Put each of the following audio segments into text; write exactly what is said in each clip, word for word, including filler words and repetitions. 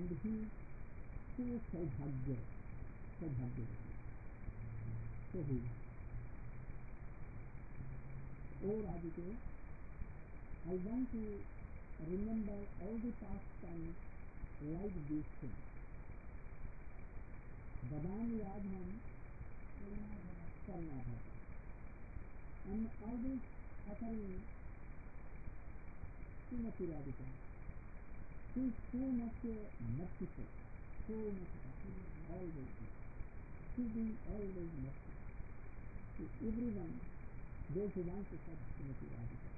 शायद ही को सौभाग्य सौभाग्य तो ही और आदि के I want to remember all the past times like this thing. बदाम याद हम करना था and always uttering Srimati Radhika. She is so much merciful, so much merciful, always. She is being always merciful to everyone, those who want to serve Srimati Radhika.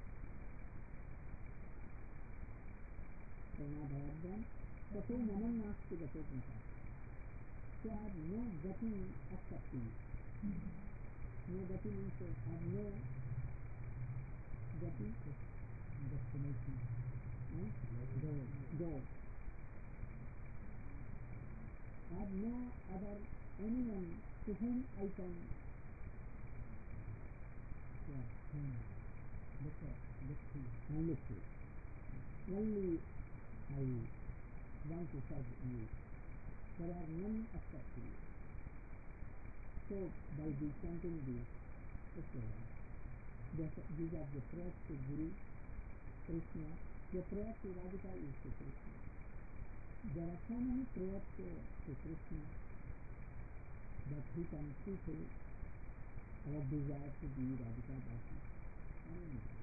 Pranadayadvam, tato mamam nasti gatotmata. So I have no gati except you. No gati means I have no gati destination. Hmm? Goal. Goal. I have no other anyone to whom I can yeah, hmm, look at, look to, and look to. Only I want to serve you. There are none except you. So by chanting these, okay, these are the prayers to Guru, Krishna. The prayer to Radhika is to Krishna. There are so many prayers to, to Krishna that he can fulfill our desire to be Radhika Dasi. I don't know.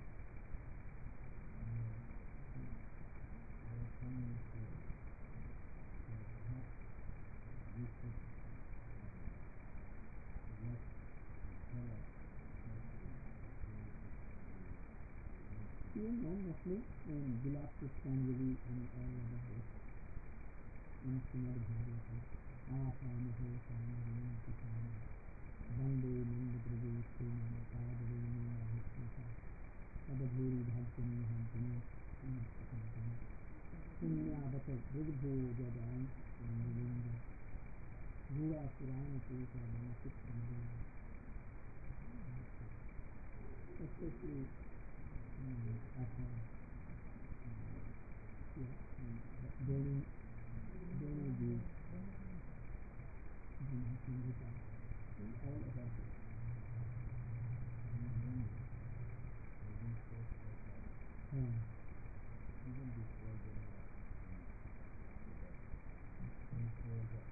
You know, mostly in Gulab Pushpanjali and all other books, in Srimad Bhagavatam, Asamaho Samarim Kisana, Bande Nanda Pradesh Srimad Padavini Mahishmata, Padabhuri Bhajani Hantani, Samakatantani, Punyabata Rigdho Jadayan, Samarinda, Gura Purana Purita Manasik Samarinda, especially after during during the Sangita and all about it. Hmm. Even before the before the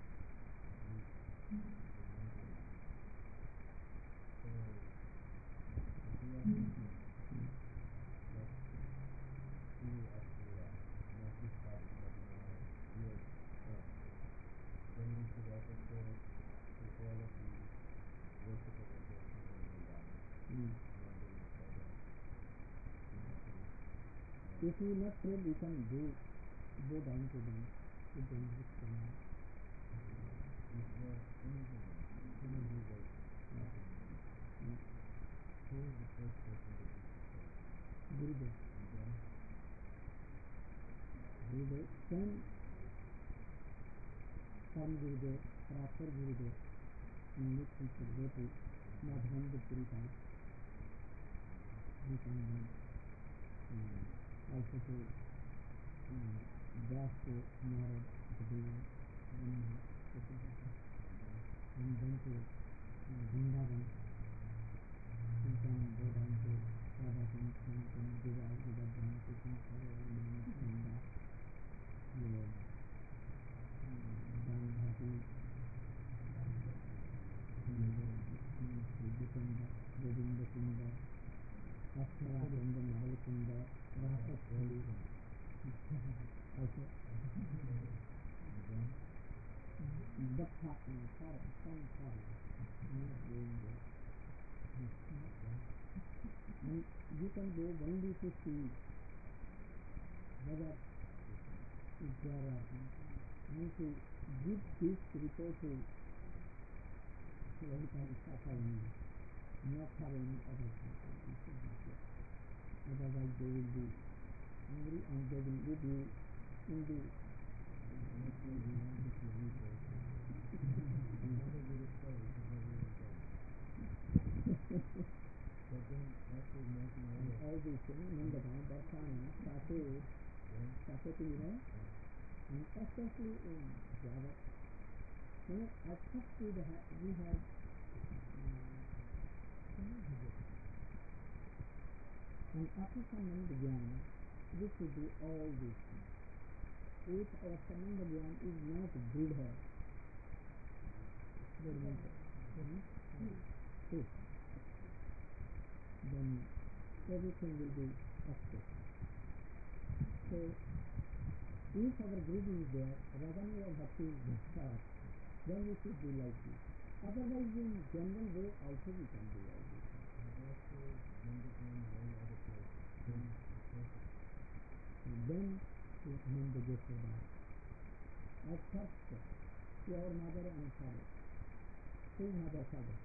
If we not pray, we can go go down to them to the next command. Is there anything any result? Who is the first person that you say? Gurudev. Gurudev. Then Sam Gurudev, Prasar Gurudev, in which we should go to Madhavendra Purita. We can then um, also to um, dash to Narad, to do Brahma, and then to uh, Vrindavan, and then go down to Radha Kund, and then Givaj, Givardhan, Krishna, Sarava, Nanda, your Gandhati, Jitanda, Govinda Kunda, Asthara Kunda, Nara Kunda, Rasa Kunda, also Bhakta and Sara, some Sara, not going there. And you can go only to see whether if there are and to give this report to Radhika only, not for any other person. Otherwise they will be angry and they will leave you in the all these things, Nandana, Darsana, Sate, Sakati, you know, and especially in Java. You know, at first we had, we had and after Sambandha Gyan, we should do all these things. If our Sambandha Gyan is not good, then everything will be upset. So, if our grid is there, Raganuga Bhakti is there, then we should do like this. Otherwise, in general way, also we can do all this. Then, Nanda Yashoda. At first, your mother and father. Who mother, father?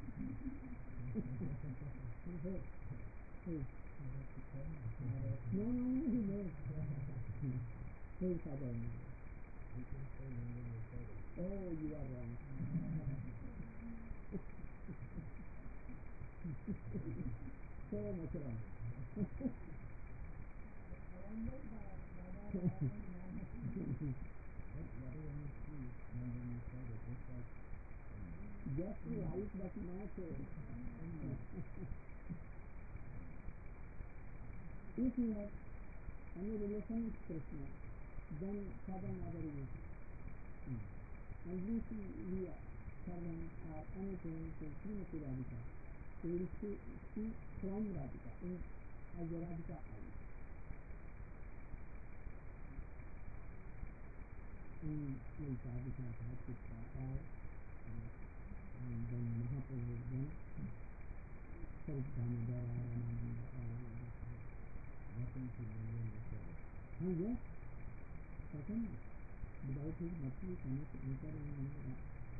No, no, no, he knows. Who is father and mother? Oh, you are wrong. So much wrong. Just like but not so. If you have any relation with Krishna, then father mother is. And if we are servant or anything to Srimati Radhika, we will see, see from Radhika in as a Radhika eye. And like Radhika has its eye, and then Mahaprabhu, then Sarit Damodara, Ramananda, nothing to oh yes, certainly. Without his mercy, we cannot enter in Nanda.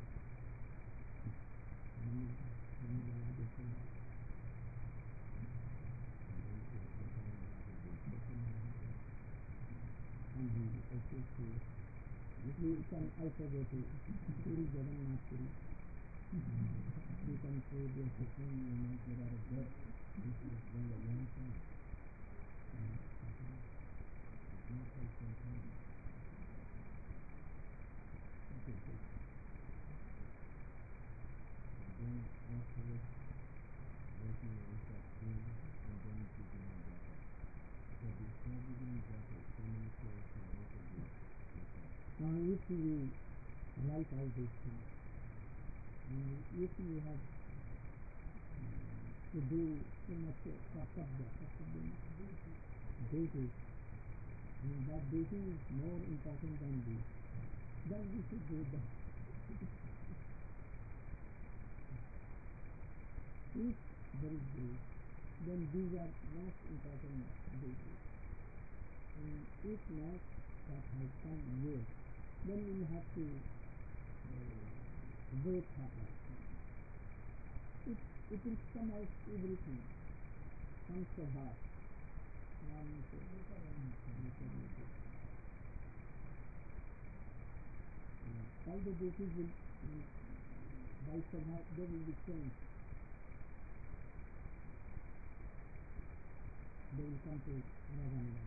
And he also says, we can also go to Puri Jagannath Puri. We can say the second moment there are death. This is very a long time. Then afterwards, working on that thing, and then beginning Japa. So before beginning Japa, so many players can also do it. Now if we write all these things, and if we have to do so much kartabya, kartabya duty, and that duty is more important than this, then we should do that. If there is this, then these are most important duties. And if not, that has come yet, then we have to uh, wait for that. It, it will come out everything. Comes to heart. All the duties will, by Sabha, they will be changed. They will come to Raganuga.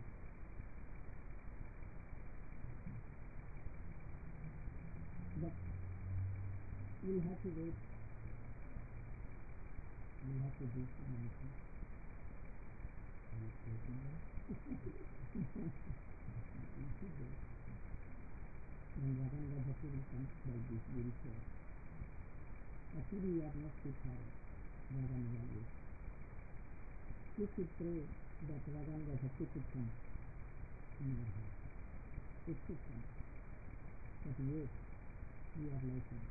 But we'll have to wait. We'll have to do so many things. Are you taking that? We should do it. And Raganuga Bhakti will come like this very soon. Actually, we are not fit for Raganuga yet. We should pray that Raganuga Bhakti should come in our heart. It should come. But yes, we are listening.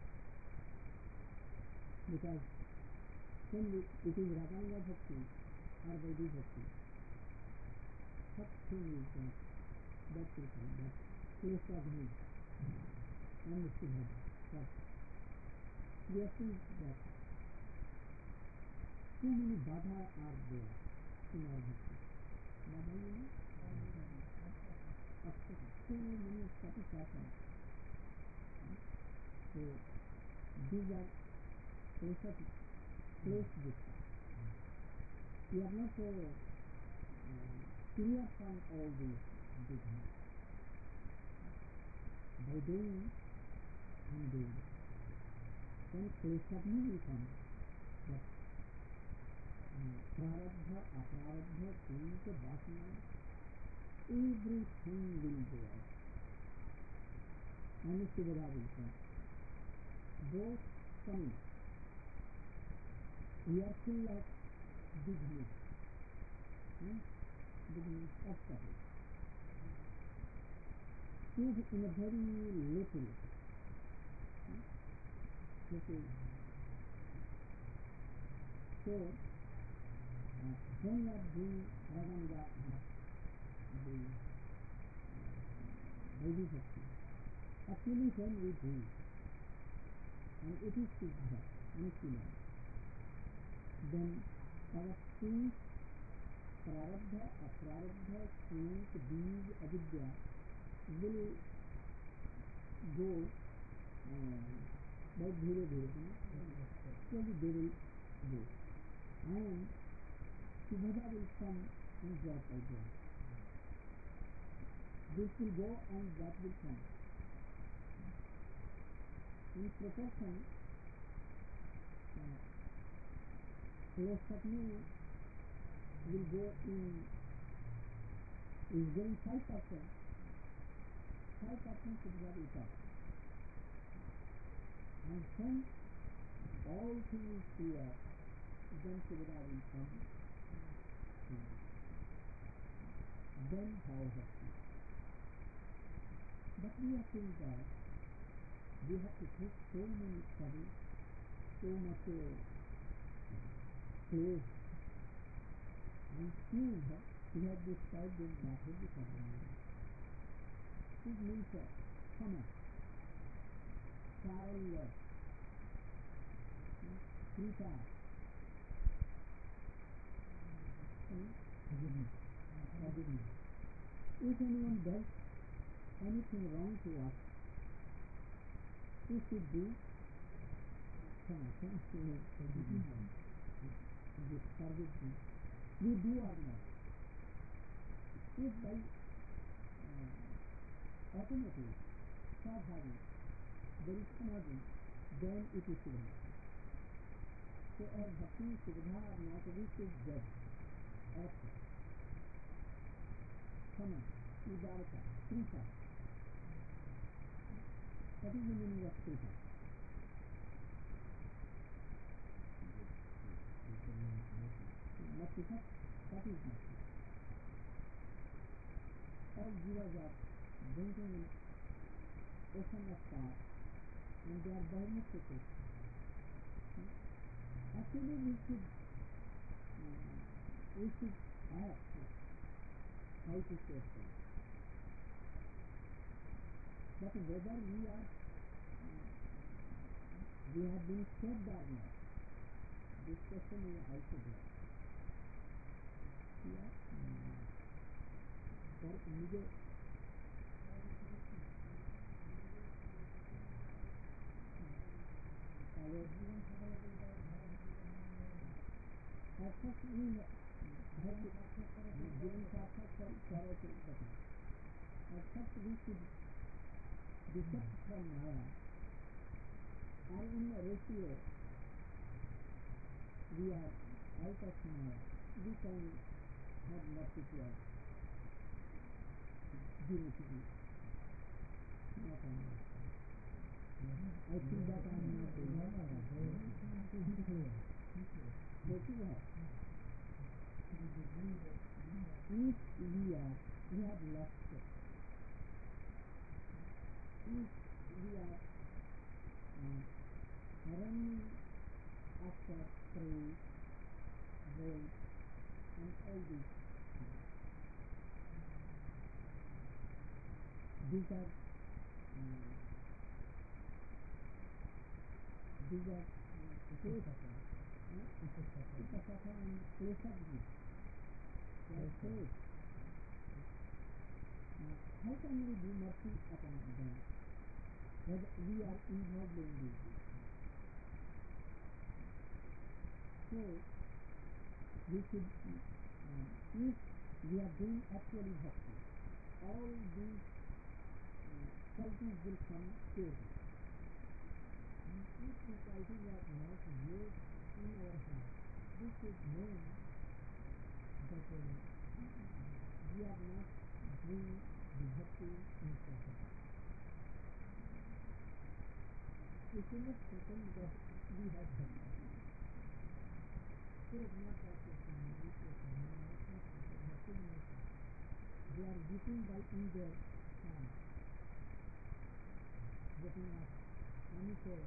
Because when we, it is Raganuga Bhakti or Vaidhi Bhakti, first thing is that that will come, that Klesha Bhani and Shubha first. We are seeing that too many badha are there in our bhakti. Badha, you know? So many satisfactions. So these are place place dikta. We are not uh, uh, clear from all these dikta. by doing and doing. Then kleshagni will come, but uh, prarabdha, aprarabdha, purita, vasana, everything will go out. And Sivara will come. Both coming. We are still like big news. Hmm? Big news obstacle. Choose in a very little. Hmm? Little. So, uh, when you are doing Raganuga, the Vaidhi Bhakti, actually when we do, and it is Siddha, Nishila, then our sins, prarabdha, aprarabdha, sins, bees, avidya will go uh, by dhire dhire, slowly they will go. And Subhada will come and drop by drop. This will go and that will come. In proportion, uh, Kleshagni will go in, is going five percent, five percent Subhada will come. And when all things clear, then Subhada will come. Then how happy. But we are saying that we have to take so many studies, so much uh, place, and soon uh, we have described in Madhurya Sadhana. It means uh, Sama, Saralya, Krita, forgiveness. If anyone does anything wrong to us, we should do Kama, Kama, forgiveness. This forgiveness. We do or not. If by uh, automatic, sadhana, there is samadhi, then it is Subhada. So our bhakti, Subhada or not, we should judge ourselves. Kama, Udarata, Krita. What is the meaning of Krita? Mercy, what is mercy? All jivas are drinking in ocean of fire and they are burning to it. Actually we should uh, we should ask how to save them. But whether we are uh, we have been saved or not, this question is also there. Yeah. Um, for immediate at first we have to given Sarthak for Charity Bhakti. At first we should dissect from Maya, and in the ratio we are out of Maya, we can have mercy to us. Zero to be. Not only. I think that I am not doing it. What you have? If we are, we have lost it. If we are uh, running after praise, voice, and all these things, these are uh, these are kleshaka, upasaka and kleshagni. They are safe. Uh, how can we do mercy upon them? When we are involved in this. So we should, uh, if we are doing actually bhakti, all these uh, qualities will come purely. If the qualities are not yet in our heart, this is known that uh, we are not doing the bhakti in proper. It is not certain that we have bhakti. There is not practicing meditation, meditation, bhakti meditation. They are getting by in their time, getting up, and so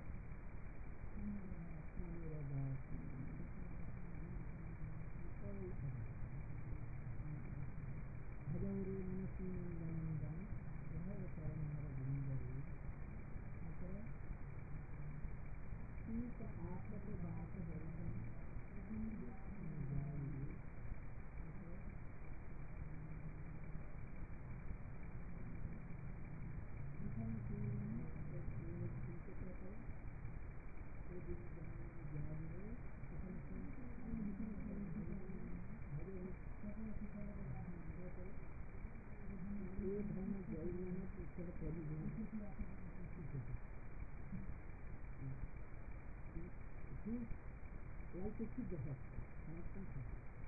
Hajavuru Ninasinandanandam Yahava Saranara Gundari Okay Sita Aapata Bhata Bharadam Jayandi Okay Nitham Silam Nitham Sinkata Nitham Jayandi Jayandi Nitham Sinkata Nitham ये धर्म जय में ईश्वर करी like a cigarette, not something.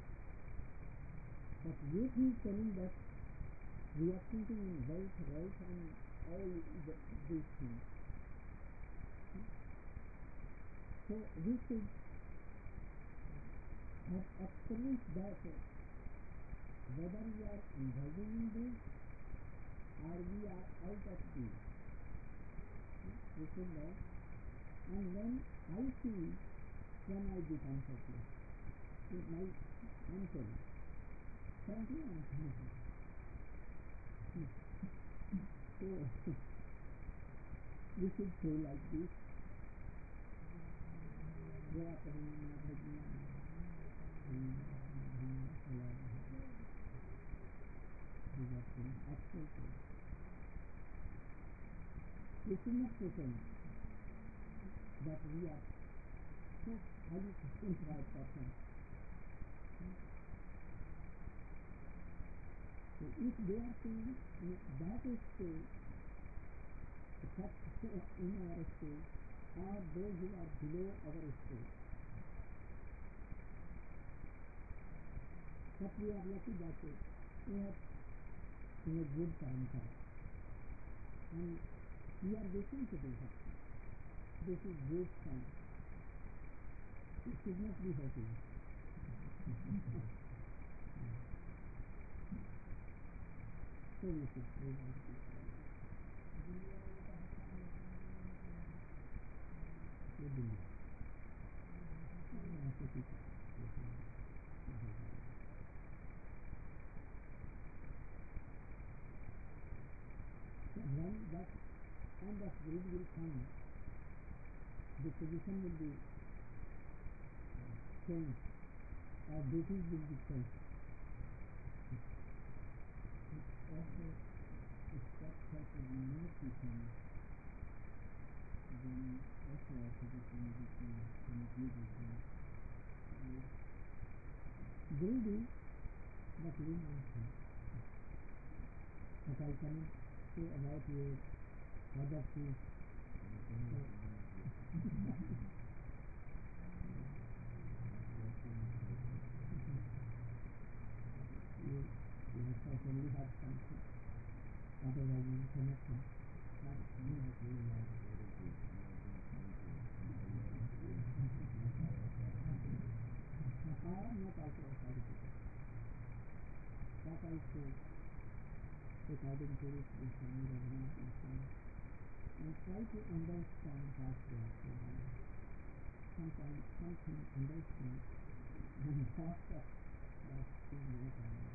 But yet he is telling that we are thinking in wealth, wealth and all the, these things. So we should have experience that whether we are indulging in this or we are out of this. We should know. And when I see, when I become success, with my answer, frankly I am thankful. So, we should say like this. Jaya Padma Bhajna actual we should not pretend that we are so highly inspired person. So if they are saying that is state, such in our state, or those who are below our state, but we are lucky that we have in a good parampara. And we are waiting to do that. This is good sign. It should not be hurting. So we should pray like this. When that kind of grid will come, the position will be changed, our duties will be changed. Also, if that type of meditation, then also our position will be changed and meditation. Greedy, but limited. But I cannot say about your other things. you, you certainly have something, otherwise you cannot come. But you have realized I am not also a qualification. That I say, according to it, the Swami Raghunath is saying, and try to understand what they are saying. Sometimes something understand and thought of that is not understand.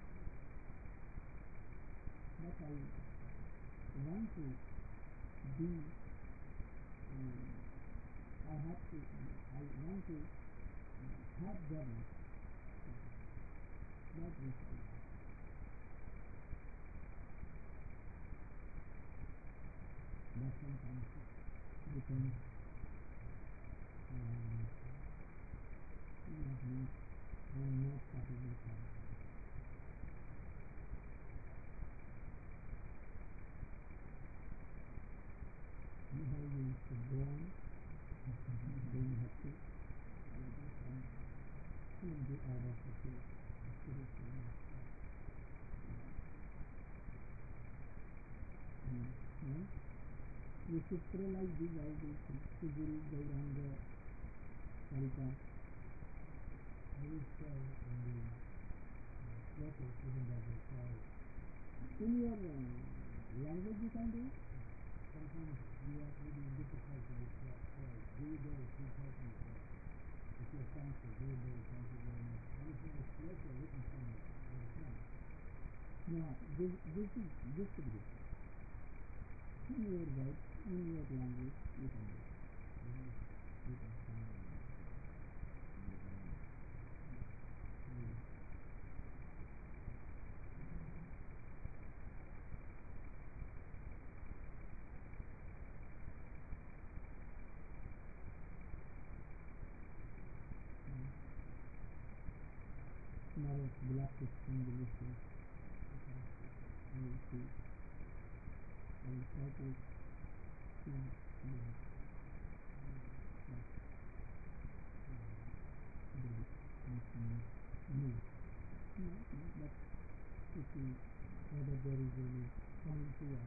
But I want to be, um, I have to, I want to have them, not this. But sometimes it depends on not me and not possible time. maximum the order of the spiritual master. Mm. Yeah? We should realize these all these things. Sigil, Gauranga, Sarita. I will say in the letters given by the Father. In your uh, language you can do it. Sometimes you are reading difficulty with what uh, Gurudev three thousand words. If you thank you, Gurudev, thank you very much. And if you have a letter written somewhere, you can. Now, this, this is this is good. In your words, in your language, you can do it. You can find it. Tomorrow, black is from the list. I will see. I will try to see the new. No, no, but to see whether there is any coming to us.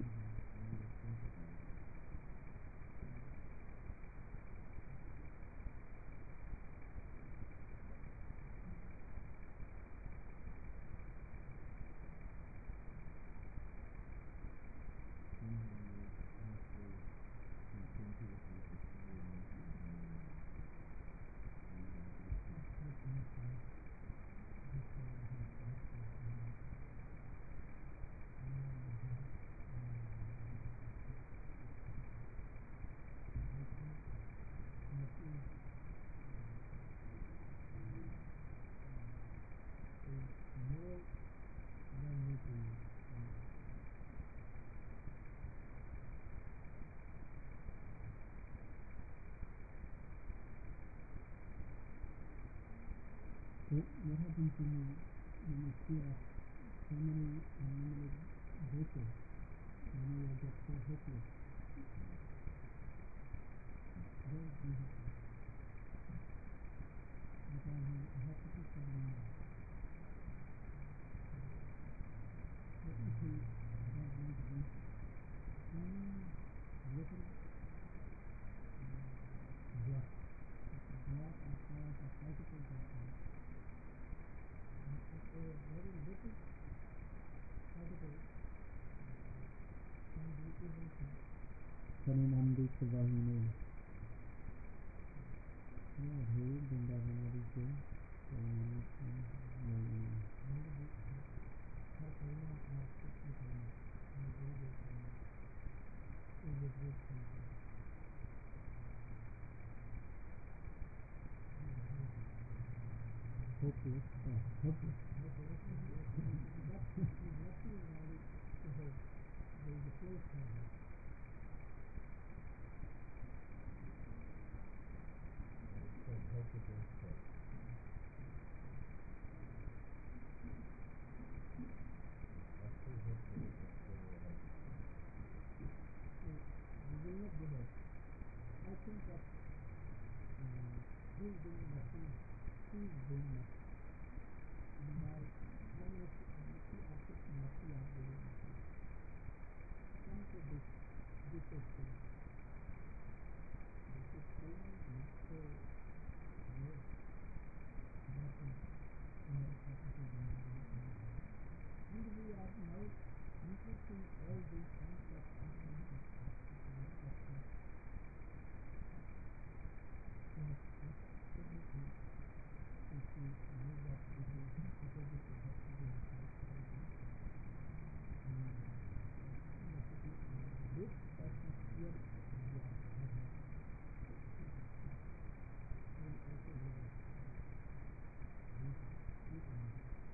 What, what happens when you, when you feel so many unlimited virtues? When you get so hopeless? Very beautiful. Because you have to keep that in mind. So if you don't want to be any little drop, drop as far as a particle goes, very little particle can be able to Parinamdi Subhahine Yeah, very Vrindavanadi ke Parinamdi Subhahine Har Karina aap Krishna Karina and Gurudev Karina is a great thing. Hopeless, oh, hopeless. There is a place for it. That helps with those steps. That's so helpful. We will not give up. I think that um, he is doing nothing. He is doing nothing. By how much he asks nothing are doing nothing. Come to this, this is thing. This is thing not so good. Nothing. No capital demand. And we are now interested in all these things that are coming to us. Yes, everything. If we know that this is opposite to what we have outside, and this atmosphere we are having will also give us this treatment.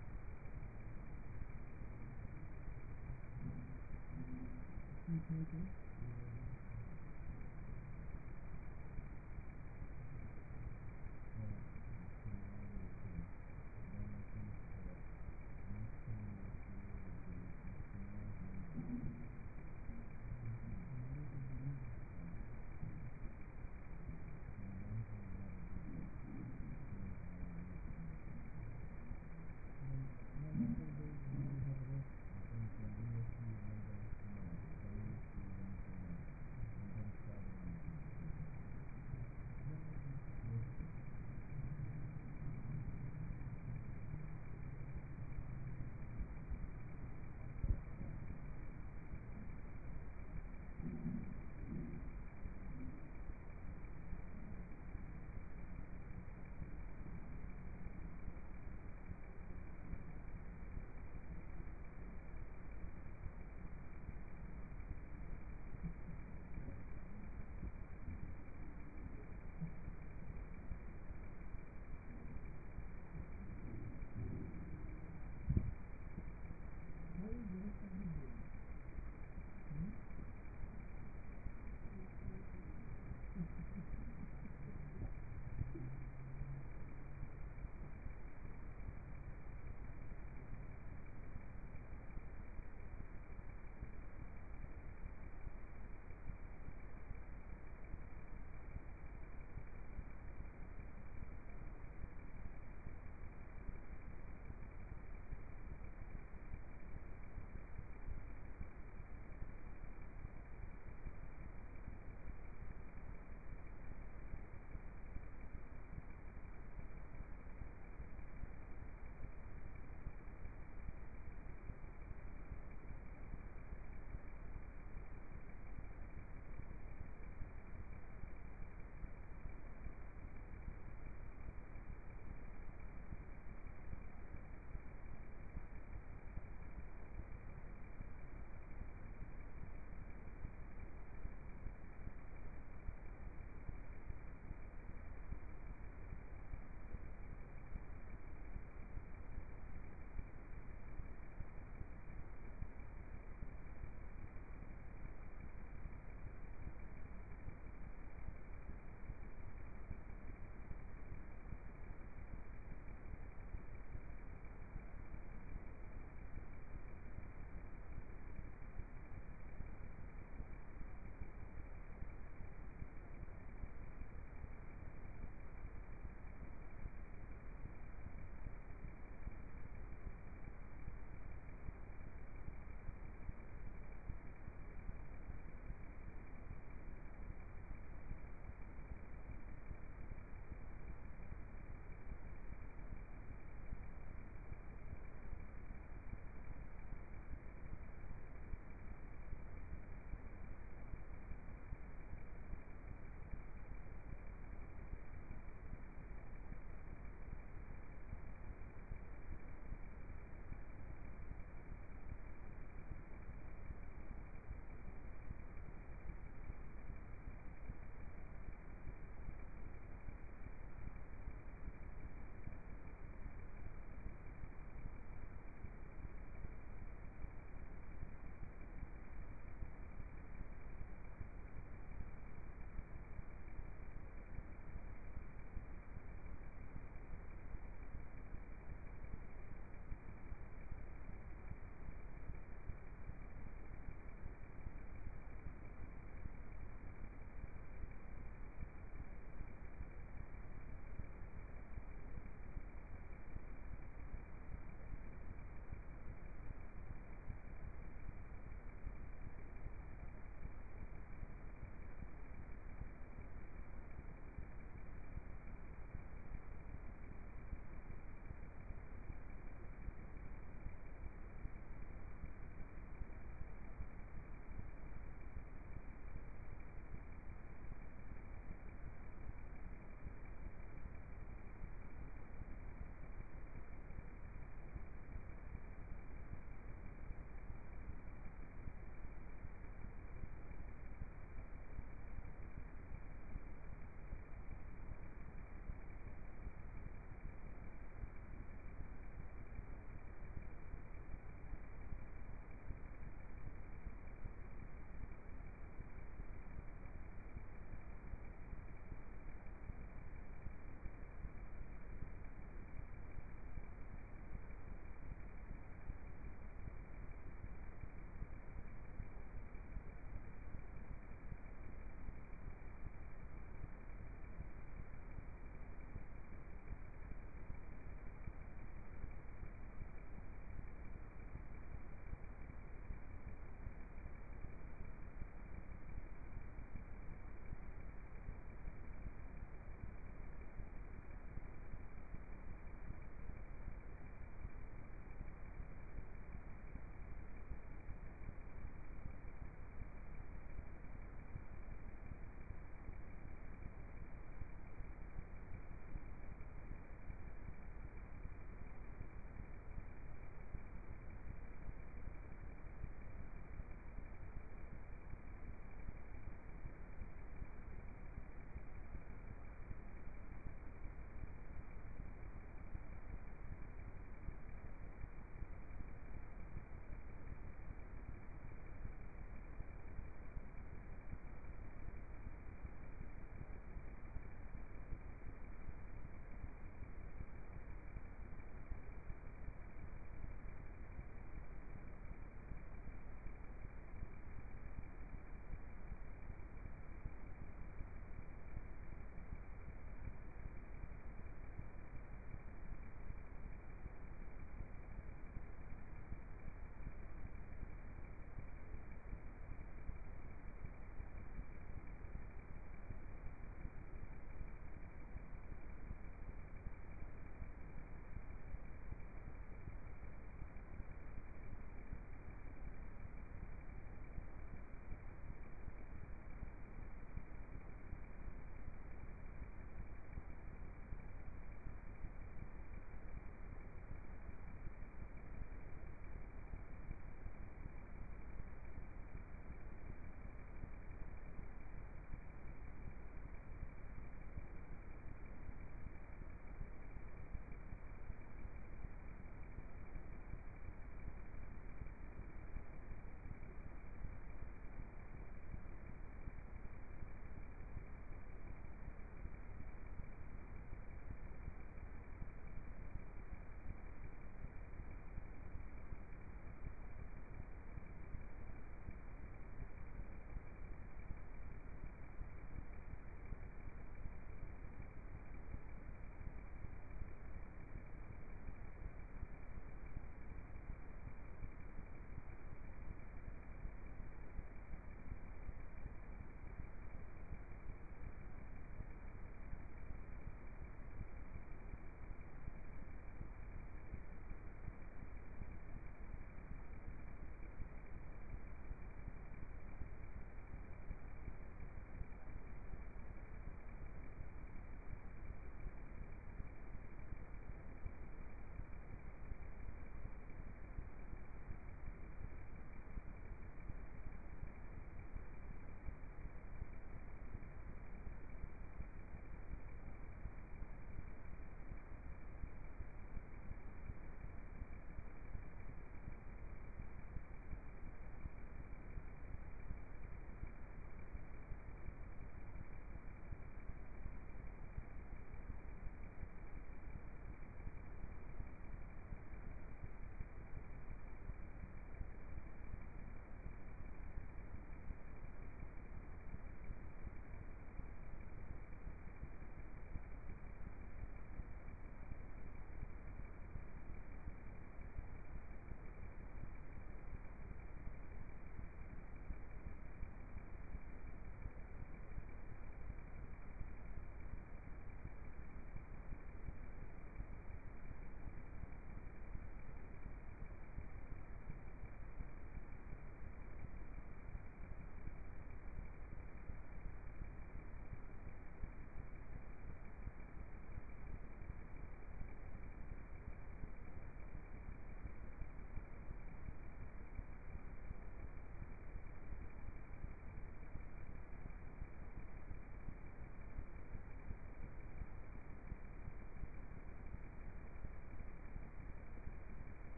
Okay.